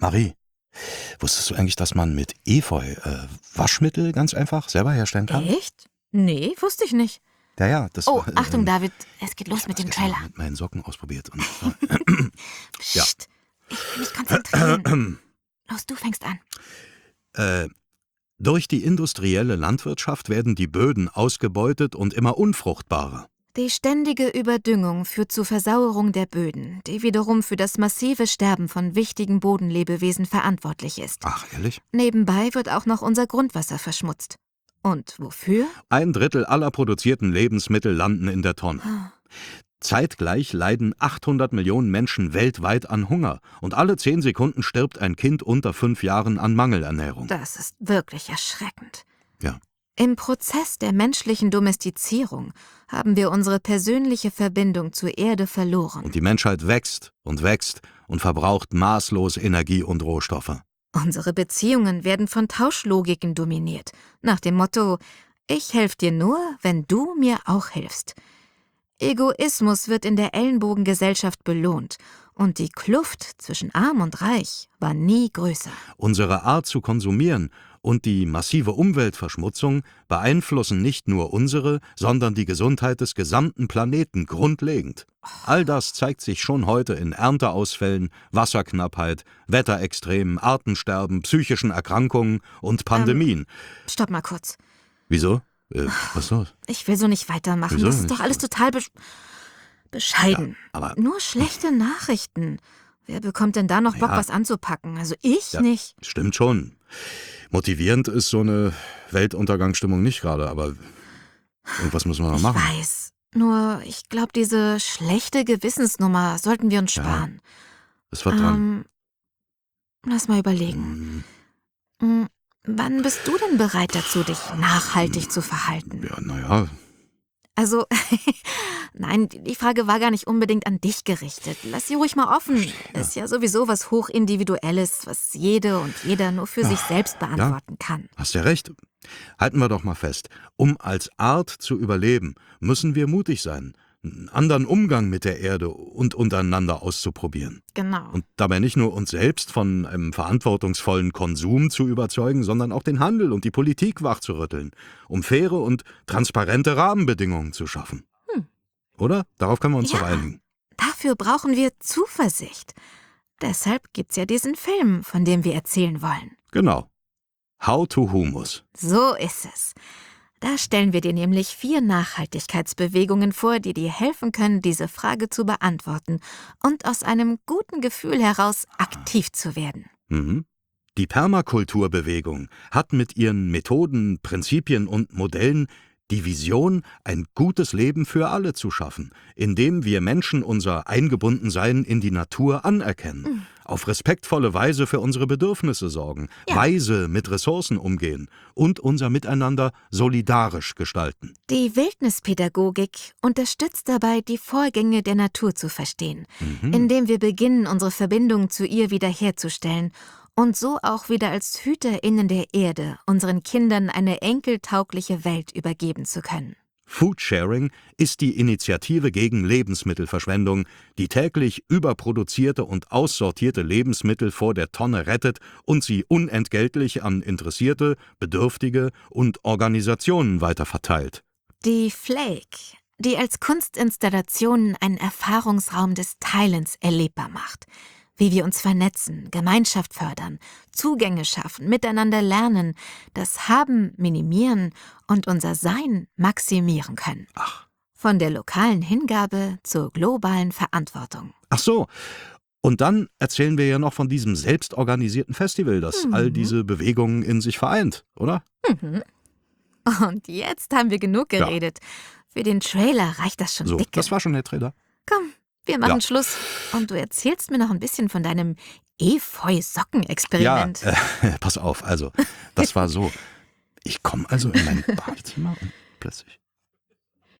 Marie, wusstest du eigentlich, dass man mit Efeu Waschmittel ganz einfach selber herstellen kann? Echt? Nee, wusste ich nicht. Ja, das Oh, war, Achtung, David, es geht los ich hab mit das dem gestern Trailer. mit meinen Socken ausprobiert. Und ja. Psst, ich will mich konzentrieren. Los, du fängst an. Durch die industrielle Landwirtschaft werden die Böden ausgebeutet und immer unfruchtbarer. Die ständige Überdüngung führt zu Versauerung der Böden, die wiederum für das massive Sterben von wichtigen Bodenlebewesen verantwortlich ist. Ach, ehrlich? Nebenbei wird auch noch unser Grundwasser verschmutzt. Und wofür? 1/3 aller produzierten Lebensmittel landen in der Tonne. Zeitgleich leiden 800 Millionen Menschen weltweit an Hunger und alle 10 Sekunden stirbt ein Kind unter 5 Jahren an Mangelernährung. Das ist wirklich erschreckend. Ja. Im Prozess der menschlichen Domestizierung haben wir unsere persönliche Verbindung zur Erde verloren. Und die Menschheit wächst und verbraucht maßlos Energie und Rohstoffe. Unsere Beziehungen werden von Tauschlogiken dominiert, nach dem Motto: Ich helfe dir nur, wenn du mir auch hilfst. Egoismus wird in der Ellenbogengesellschaft belohnt und die Kluft zwischen Arm und Reich war nie größer. Unsere Art zu konsumieren und die massive Umweltverschmutzung beeinflussen nicht nur unsere, sondern die Gesundheit des gesamten Planeten grundlegend. All das zeigt sich schon heute in Ernteausfällen, Wasserknappheit, Wetterextremen, Artensterben, psychischen Erkrankungen und Pandemien. Stopp mal kurz. Wieso? Was ist los? Ich will so nicht weitermachen. Wieso Das ist nicht? doch alles total bescheiden. Ja, aber Nur schlechte Nachrichten. Wer bekommt denn da noch Bock, Ja. was anzupacken? Also ich Ja. nicht. Stimmt schon. Motivierend ist so eine Weltuntergangsstimmung nicht gerade, aber irgendwas müssen wir noch Ich machen. weiß. Nur, ich glaube, diese schlechte Gewissensnummer sollten wir uns sparen. Es wird dran. Lass mal überlegen. Hm, Wann bist du denn bereit dazu, dich nachhaltig zu verhalten? Ja, naja. Also, nein, die Frage war gar nicht unbedingt an dich gerichtet. Lass sie ruhig mal offen. Ist ja sowieso was Hochindividuelles, was jede und jeder nur für sich selbst beantworten kann. Hast ja recht. Halten wir doch mal fest. Um als Art zu überleben, müssen wir mutig sein, einen anderen Umgang mit der Erde und untereinander auszuprobieren. Genau. Und dabei nicht nur uns selbst von einem verantwortungsvollen Konsum zu überzeugen, sondern auch den Handel und die Politik wachzurütteln, um faire und transparente Rahmenbedingungen zu schaffen. Oder? Darauf können wir uns Ja. doch einigen. Dafür brauchen wir Zuversicht. Deshalb gibt's ja diesen Film, von dem wir erzählen wollen. Genau. How to Humus. So ist es. Da stellen wir dir nämlich 4 Nachhaltigkeitsbewegungen vor, die dir helfen können, diese Frage zu beantworten und aus einem guten Gefühl heraus aktiv zu werden. Mhm. Die Permakulturbewegung hat mit ihren Methoden, Prinzipien und Modellen die Vision, ein gutes Leben für alle zu schaffen, indem wir Menschen unser Eingebundensein in die Natur anerkennen, auf respektvolle Weise für unsere Bedürfnisse sorgen, Ja. weise mit Ressourcen umgehen und unser Miteinander solidarisch gestalten. Die Wildnispädagogik unterstützt dabei, die Vorgänge der Natur zu verstehen, indem wir beginnen, unsere Verbindung zu ihr wiederherzustellen und so auch wieder als HüterInnen der Erde unseren Kindern eine enkeltaugliche Welt übergeben zu können. Foodsharing ist die Initiative gegen Lebensmittelverschwendung, die täglich überproduzierte und aussortierte Lebensmittel vor der Tonne rettet und sie unentgeltlich an Interessierte, Bedürftige und Organisationen weiterverteilt. Die Flake, die als Kunstinstallation einen Erfahrungsraum des Teilens erlebbar macht. Wie wir uns vernetzen, Gemeinschaft fördern, Zugänge schaffen, miteinander lernen, das Haben minimieren und unser Sein maximieren können. Ach. Von der lokalen Hingabe zur globalen Verantwortung. Ach so. Und dann erzählen wir ja noch von diesem selbstorganisierten Festival, das all diese Bewegungen in sich vereint, oder? Und jetzt haben wir genug geredet. Für den Trailer reicht das schon So, dicke. das war schon der Trailer. Komm, wir machen Ja. Schluss. Und du erzählst mir noch ein bisschen von deinem Ja, Efeu-Socken-Experiment. pass auf, also, das war so. Ich komme also in mein Badezimmer und plötzlich